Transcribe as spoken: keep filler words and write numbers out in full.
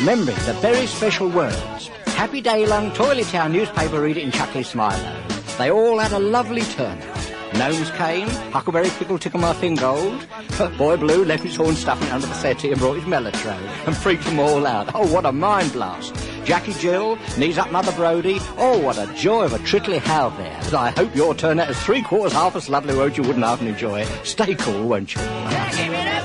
remembering the very special words. Happy day long, Toilet Town newspaper reader in Chuckley Smilo. They all had a lovely turnout. Gnomes came, Huckleberry Pickle Tickle My Fingold, Boy Blue left his horn stuffing under the settee and brought his mellotrone and freaked them all out. Oh, what a mind blast. Jackie Jill, knees up Mother Brodie. Oh, what a joy of a trickly howl there. And I hope your turnout is three quarters half as lovely, won't you? Wouldn't half enjoy it. Stay cool, won't you?